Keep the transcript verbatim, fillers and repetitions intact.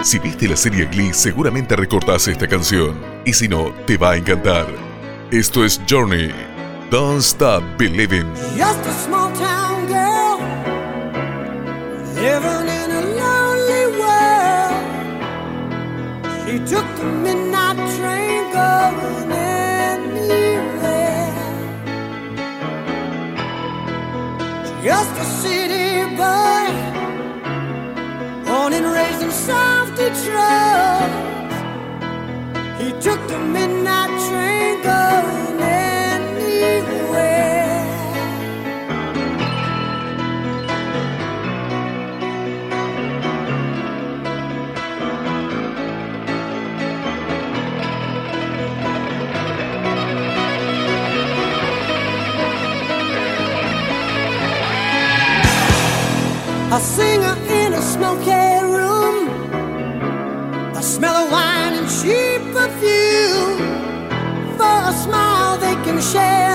Si viste la serie Glee, seguramente recordás esta canción. Y si no, te va a encantar. Esto es Journey. Don't Stop Believing. Just a small town girl living in a lonely world. She took the midnight train going anywhere. Just a city boy, born and raised in South Detroit. He took the midnight train going anywhere. A singer in a smoky room, a smell of wine and cheap perfume. For a smile they can share